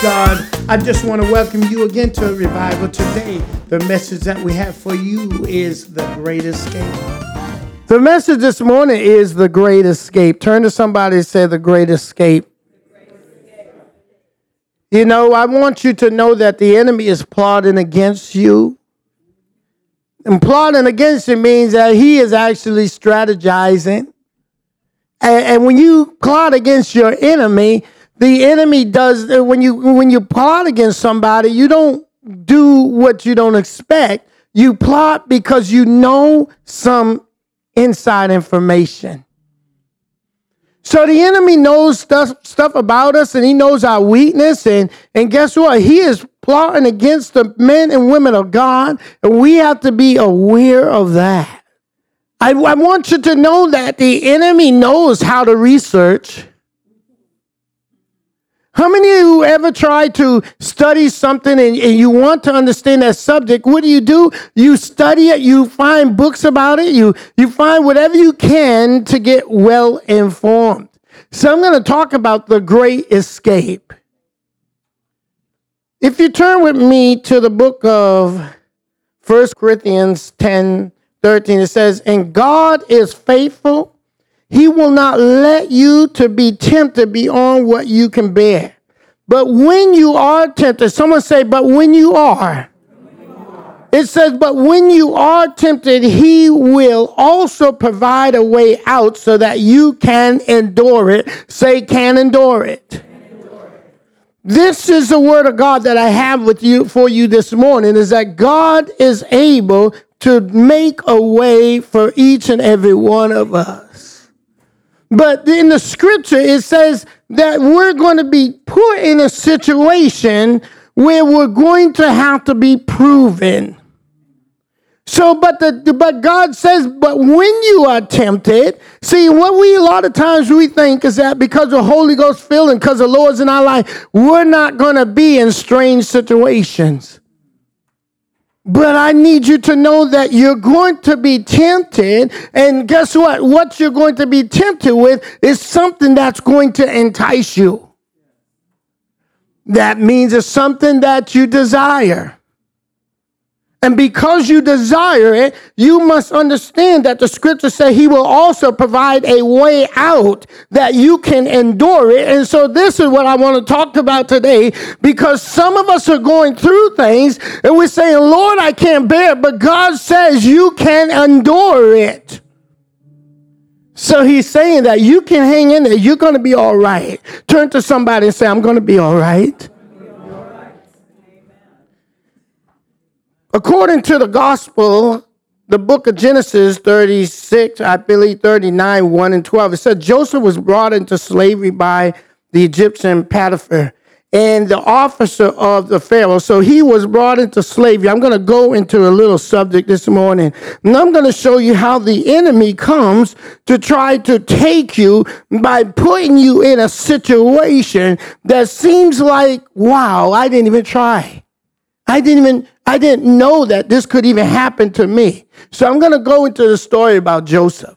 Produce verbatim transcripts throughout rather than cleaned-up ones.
God. I just want to welcome you again to a revival today. The message that we have for you is the Great Escape. The message this morning is the Great Escape. Turn to somebody and say the Great Escape. You know, I want you to know that the enemy is plotting against you. And plotting against you means that he is actually strategizing. And, and when you plot against your enemy, the enemy does, when you when you plot against somebody, you don't do what you don't expect. You plot because you know some inside information. So the enemy knows stuff, stuff about us, and he knows our weakness. And, and guess what? He is plotting against the men and women of God, and we have to be aware of that. I, I want you to know that the enemy knows how to research. How many of you ever tried to study something and, and you want to understand that subject? What do you do? You study it, you find books about it, you, you find whatever you can to get well informed. So I'm going to talk about the Great Escape. If you turn with me to the book of First Corinthians ten thirteen, it says, "And God is faithful. He will not let you to be tempted beyond what you can bear. But when you are tempted," someone say, "But when you are." It says, "But when you are tempted, he will also provide a way out so that you can endure it." Say, "can endure it." This is the word of God that I have with you for you this morning, is that God is able to make a way for each and every one of us. But in the scripture, it says that we're going to be put in a situation where we're going to have to be proven. So, but the but God says, but when you are tempted, see, what we a lot of times we think is that because the Holy Ghost filled and because the Lord's in our life, we're not going to be in strange situations. But I need you to know that you're going to be tempted, and guess what? What you're going to be tempted with is something that's going to entice you. That means it's something that you desire. And because you desire it, you must understand that the scriptures say he will also provide a way out that you can endure it. And so this is what I want to talk about today, because some of us are going through things and we're saying, "Lord, I can't bear it," but God says you can endure it. So he's saying that you can hang in there. You're going to be all right. Turn to somebody and say, "I'm going to be all right." According to the gospel, the book of Genesis thirty-six, I believe thirty-nine, one and twelve, it said Joseph was brought into slavery by the Egyptian Potiphar and the officer of the Pharaoh. So he was brought into slavery. I'm going to go into a little subject this morning, and I'm going to show you how the enemy comes to try to take you by putting you in a situation that seems like, wow, I didn't even try. I didn't even, I didn't know that this could even happen to me. So I'm going to go into the story about Joseph.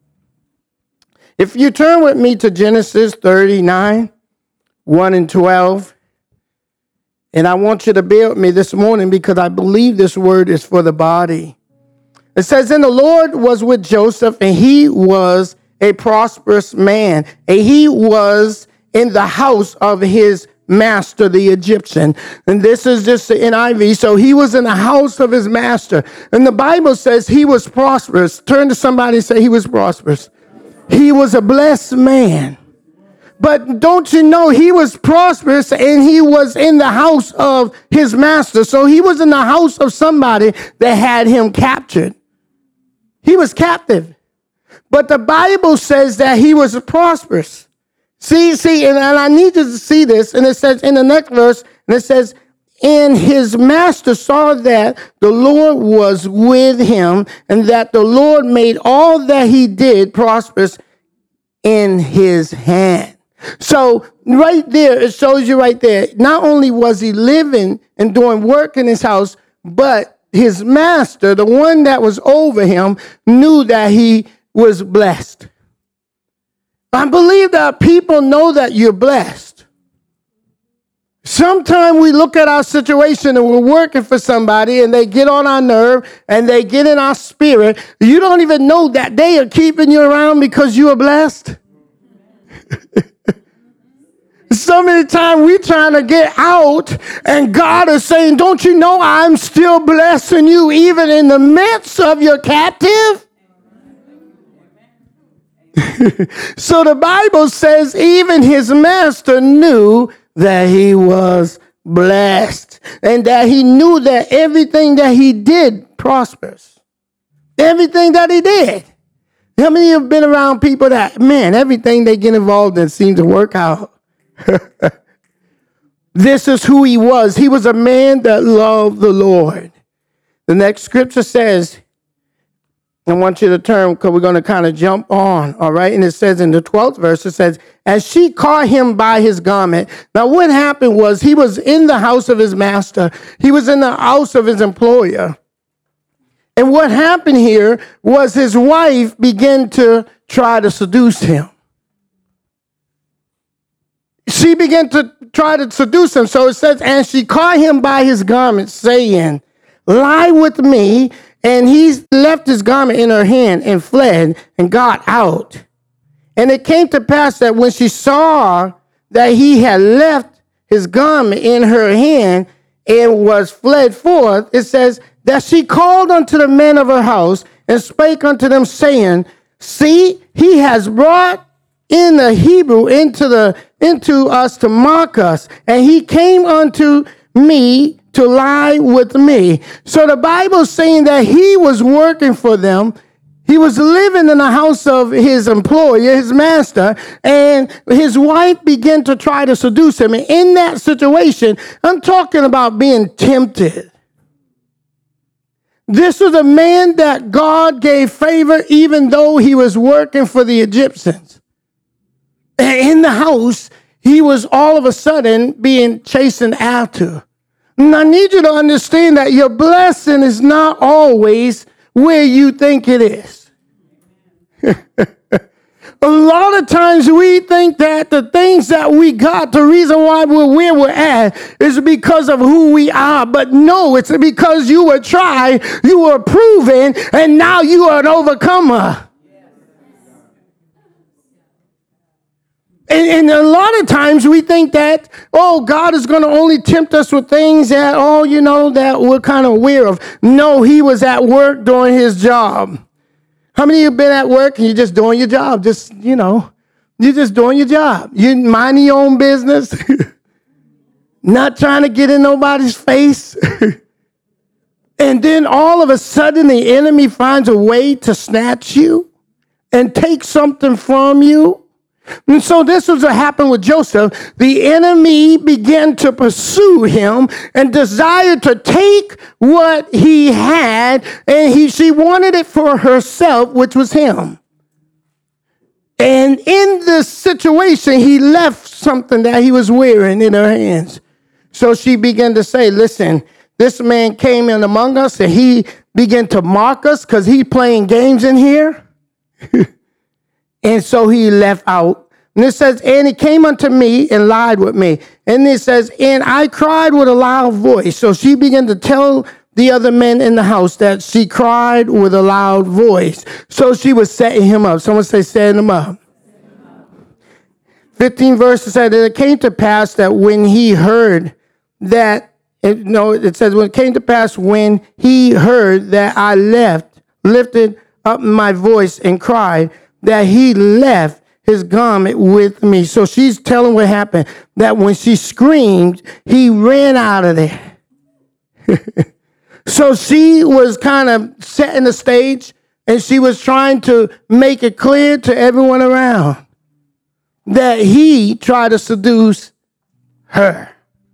If you turn with me to Genesis thirty-nine, one and twelve, and I want you to bear with me this morning because I believe this word is for the body. It says, "And the Lord was with Joseph, and he was a prosperous man, and he was in the house of his master, the Egyptian." And this is just the N I V. So he was in the house of his master. And the Bible says he was prosperous. Turn to somebody and say he was prosperous. He was a blessed man. But don't you know he was prosperous and he was in the house of his master. So he was in the house of somebody that had him captured. He was captive. But the Bible says that he was prosperous. See, see, and, and I need you to see this. And it says in the next verse, and it says, "And his master saw that the Lord was with him, and that the Lord made all that he did prosperous in his hand." So right there, it shows you right there, not only was he living and doing work in his house, but his master, the one that was over him, knew that he was blessed. I believe that people know that you're blessed. Sometimes we look at our situation and we're working for somebody and they get on our nerve and they get in our spirit. You don't even know that they are keeping you around because you are blessed. So many times we're trying to get out and God is saying, don't you know I'm still blessing you even in the midst of your captive? So the Bible says even his master knew that he was blessed and that he knew that everything that he did prospers. Everything that he did. How many of you have been around people that, man, everything they get involved in seems to work out? This is who he was. He was a man that loved the Lord. The next scripture says, I want you to turn because we're going to kind of jump on, all right? And it says in the twelfth verse, it says, as she caught him by his garment. Now what happened was he was in the house of his master. He was in the house of his employer. And what happened here was his wife began to try to seduce him. She began to try to seduce him. So it says, and she caught him by his garment, saying, lie with me. And he left his garment in her hand and fled and got out. And it came to pass that when she saw that he had left his garment in her hand and was fled forth, it says that she called unto the men of her house and spake unto them, saying, see, he has brought in the Hebrew into the into us to mock us, and he came unto me to lie with me. So the Bible's saying that he was working for them. He was living in the house of his employer, his master, and his wife began to try to seduce him. And in that situation, I'm talking about being tempted. This was a man that God gave favor even though he was working for the Egyptians. And in the house, he was all of a sudden being chastened after. And I need you to understand that your blessing is not always where you think it is. A lot of times we think that the things that we got, the reason why we're where we're at is because of who we are. But no, it's because you were tried, you were proven, and now you are an overcomer. And, and a lot of times we think that, oh, God is going to only tempt us with things that, oh, you know, that we're kind of aware of. No, he was at work doing his job. How many of you have been at work and you're just doing your job? Just, you know, you're just doing your job. You're minding your own business, not trying to get in nobody's face. And then all of a sudden the enemy finds a way to snatch you and take something from you. And so this was what happened with Joseph. The enemy began to pursue him and desired to take what he had, and he she wanted it for herself, which was him. And in this situation, he left something that he was wearing in her hands. So she began to say, listen, this man came in among us and he began to mock us because he playing games in here. And so he left out. And it says, and he came unto me and lied with me. And it says, and I cried with a loud voice. So she began to tell the other men in the house that she cried with a loud voice. So she was setting him up. Someone say, setting him up. fifteen verses said, and it came to pass that when he heard that, it, no, it says, when it came to pass when he heard that I left, lifted up my voice and cried, that he left his garment with me. So she's telling what happened, that when she screamed, he ran out of there. So she was kind of setting the stage, and she was trying to make it clear to everyone around that he tried to seduce her.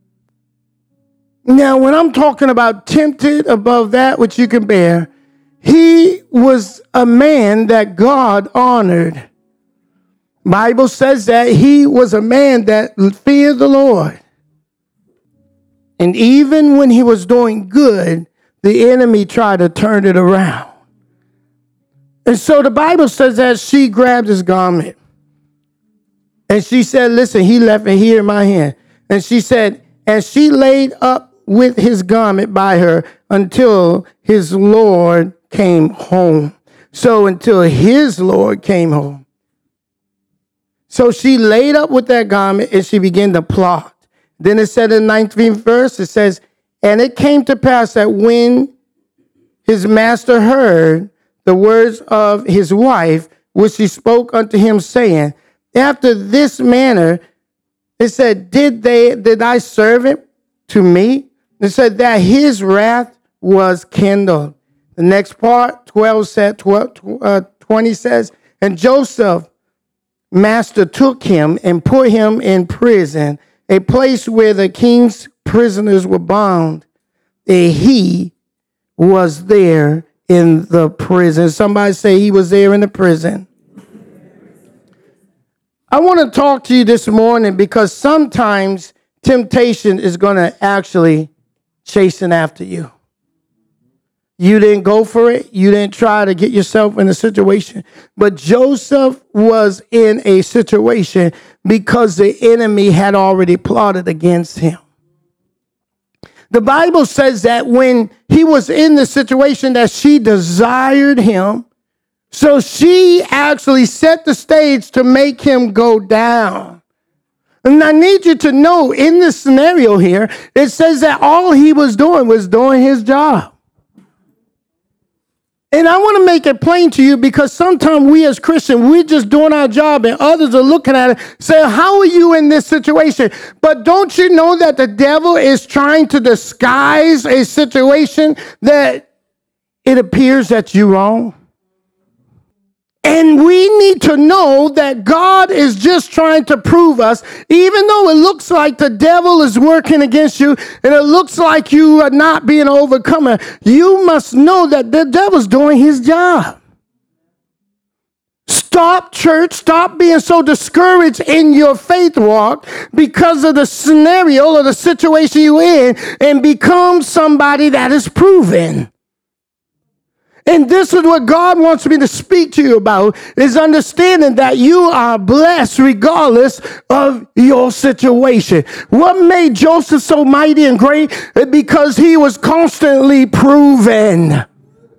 Now, when I'm talking about tempted above that which you can bear, he was a man that God honored. Bible says that he was a man that feared the Lord. And even when he was doing good, the enemy tried to turn it around. And so the Bible says that she grabbed his garment. And she said, listen, he left it here in my hand. And she said, and she laid up with his garment by her until his Lord came home. So until his Lord came home. So she laid up with that garment and she began to plot. Then it said in the nineteenth verse, it says, and it came to pass that when his master heard the words of his wife, which she spoke unto him, saying, after this manner, it said, did they, did thy servant to me? It said that his wrath was kindled. The next part, twelve said, twelve, uh, twenty says, and Joseph, master, took him and put him in prison, a place where the king's prisoners were bound. And he was there in the prison. Somebody say he was there in the prison. I want to talk to you this morning because sometimes temptation is going to actually chasing after you. You didn't go for it. You didn't try to get yourself in a situation. But Joseph was in a situation because the enemy had already plotted against him. The Bible says that when he was in the situation that she desired him, so she actually set the stage to make him go down. And I need you to know in this scenario here, it says that all he was doing was doing his job. And I want to make it plain to you because sometimes we as Christians, we're just doing our job and others are looking at it saying, how are you in this situation? But don't you know that the devil is trying to disguise a situation that it appears that you're wrong? And we need to know that God is just trying to prove us, even though it looks like the devil is working against you and it looks like you are not being an overcomer, you must know that the devil's doing his job. Stop, church. Stop being so discouraged in your faith walk because of the scenario or the situation you're in and become somebody that is proven. And this is what God wants me to speak to you about, is understanding that you are blessed regardless of your situation. What made Joseph so mighty and great? Because he was constantly proven. And,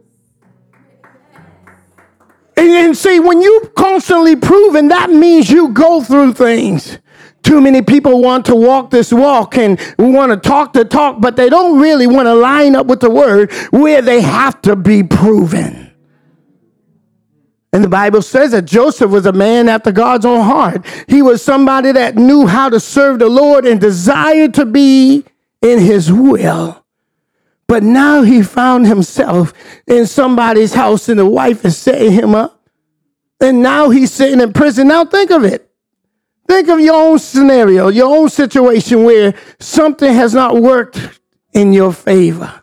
and see, when you constantly proven, that means you go through things. Too many people want to walk this walk and want to talk the talk, but they don't really want to line up with the word where they have to be proven. And the Bible says that Joseph was a man after God's own heart. He was somebody that knew how to serve the Lord and desired to be in his will. But now he found himself in somebody's house and the wife is setting him up. And now he's sitting in prison. Now think of it. Think of your own scenario, your own situation where something has not worked in your favor.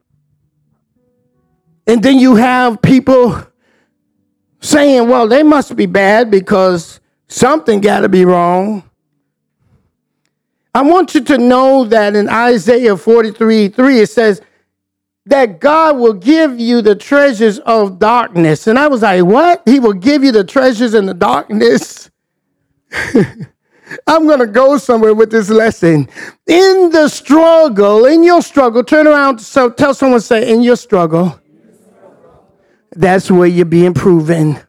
And then you have people saying, well, they must be bad because something got to be wrong. I want you to know that in Isaiah forty-three three, it says that God will give you the treasures of darkness. And I was like, what? He will give you the treasures in the darkness? I'm going to go somewhere with this lesson. In the struggle, in your struggle, turn around, so tell someone, say, in your struggle, that's where you're being proven.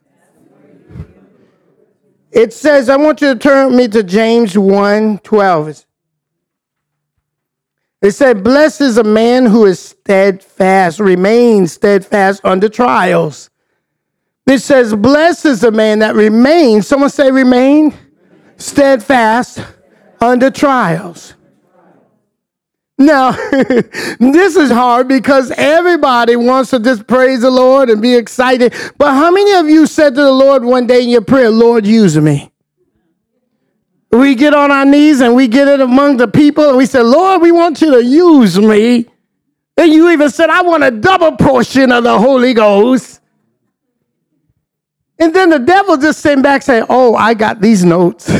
It says, I want you to turn me to James one twelve. It said, blessed is a man who is steadfast, remains steadfast under trials. It says, blessed is the man that remains, someone say remain, steadfast under trials. Now, this is hard because everybody wants to just praise the Lord and be excited. But how many of you said to the Lord one day in your prayer, Lord, use me? We get on our knees and we get it among the people and we say, Lord, we want you to use me. And you even said, I want a double portion of the Holy Ghost. And then the devil just sitting back saying, oh, I got these notes.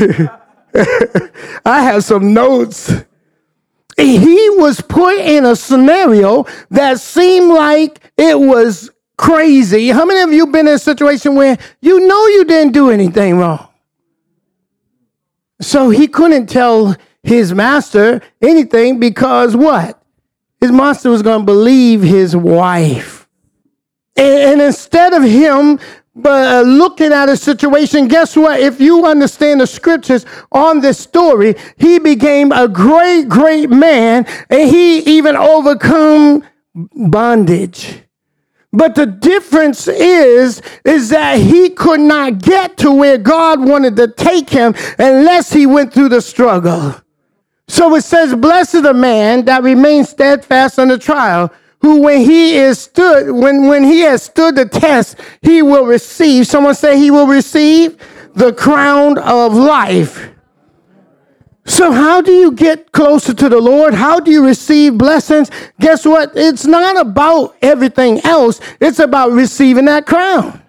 I have some notes. He was put in a scenario that seemed like it was crazy. How many of you been in a situation where you know you didn't do anything wrong? So he couldn't tell his master anything because what? His master was going to believe his wife. And, and instead of him but uh, looking at a situation, guess what? If you understand the scriptures on this story, he became a great, great man, and he even overcome bondage. But the difference is, is that he could not get to where God wanted to take him unless he went through the struggle. So it says, blessed the man that remains steadfast under trial, who when he is stood, when, when he has stood the test, he will receive. Someone say he will receive the crown of life. So how do you get closer to the Lord? How do you receive blessings? Guess what? It's not about everything else. It's about receiving that crown.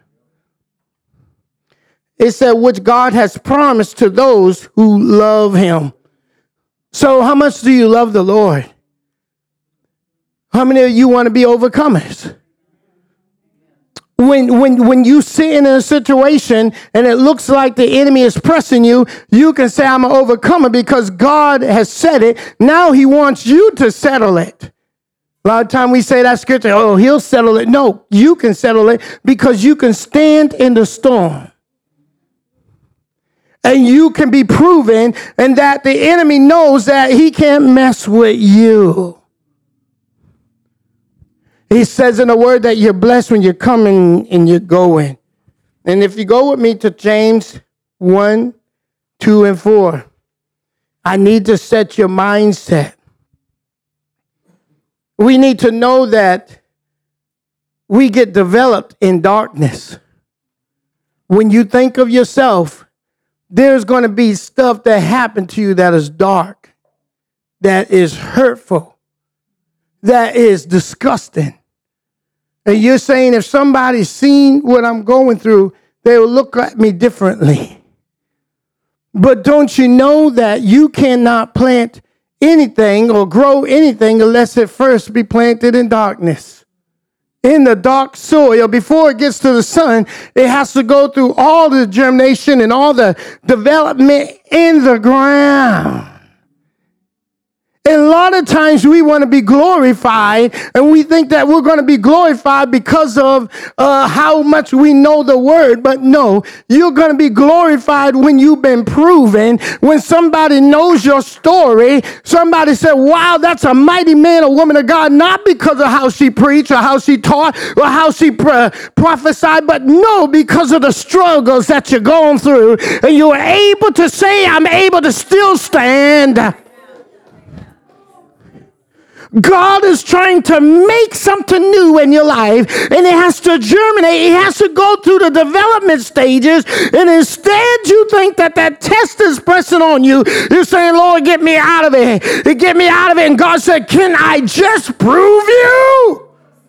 It said, which God has promised to those who love him. So how much do you love the Lord? How many of you want to be overcomers? When, when, when you sit in a situation and it looks like the enemy is pressing you, you can say, I'm an overcomer because God has said it. Now he wants you to settle it. A lot of time we say that scripture, oh, he'll settle it. No, you can settle it because you can stand in the storm. And you can be proven, and that the enemy knows that he can't mess with you. He says in the word that you're blessed when you're coming and you're going. And if you go with me to James one, two, and four, I need to set your mindset. We need to know that we get developed in darkness. When you think of yourself, there's going to be stuff that happened to you that is dark, that is hurtful, that is disgusting. And you're saying if somebody's seen what I'm going through, they will look at me differently. But don't you know that you cannot plant anything or grow anything unless it first be planted in darkness? In the dark soil, before it gets to the sun, it has to go through all the germination and all the development in the ground. And a lot of times we want to be glorified, and we think that we're going to be glorified because of uh, how much we know the word. But no, you're going to be glorified when you've been proven, when somebody knows your story. Somebody said, wow, that's a mighty man or woman of God, not because of how she preached or how she taught or how she pro- prophesied, but no, because of the struggles that you're going through. And you're able to say, I'm able to still stand. God is trying to make something new in your life, and it has to germinate. It has to go through the development stages, and instead you think that that test is pressing on you. You're saying, Lord, get me out of it. Get me out of it. And God said, can I just prove you?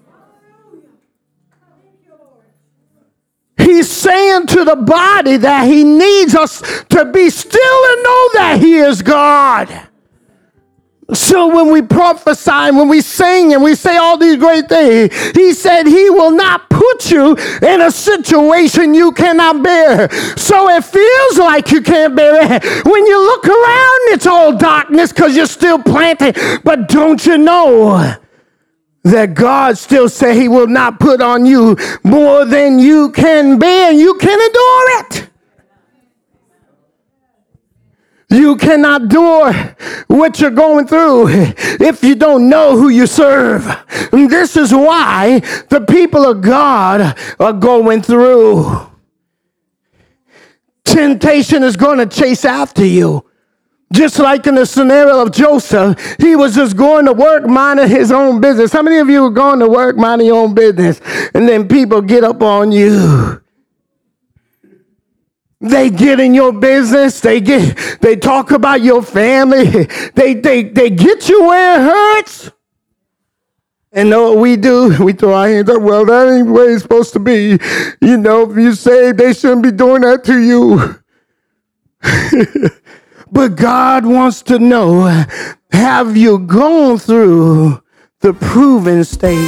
He's saying to the body that he needs us to be still and know that he is God. So when we prophesy, when we sing, and we say all these great things, he said he will not put you in a situation you cannot bear. So it feels like you can't bear it. When you look around, it's all darkness because you're still planted. But don't you know that God still said he will not put on you more than you can bear? You can endure it. You cannot endure what you're going through if you don't know who you serve. And this is why the people of God are going through. Temptation is going to chase after you. Just like in the scenario of Joseph, he was just going to work, minding his own business. How many of you are going to work, minding your own business, and then people get up on you? They get in your business. They get. They talk about your family. They they they get you where it hurts. And know what we do? We throw our hands up. Well, that ain't the way it's supposed to be. You know, if you say they shouldn't be doing that to you. But God wants to know, have you gone through the proven stage?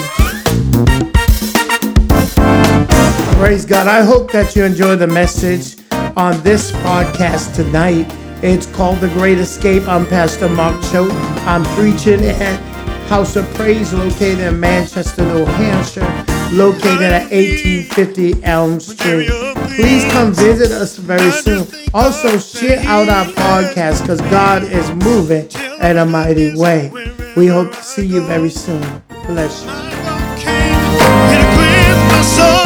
Praise God. I hope that you enjoyed the message on this podcast tonight. It's called The Great Escape. I'm Pastor Mark Choate. I'm preaching at House of Praise, located in Manchester, New Hampshire, located at eighteen fifty Elm Street. Please come visit us very soon. Also, share out our podcast because God is moving in a mighty way. We hope to see you very soon. Bless you.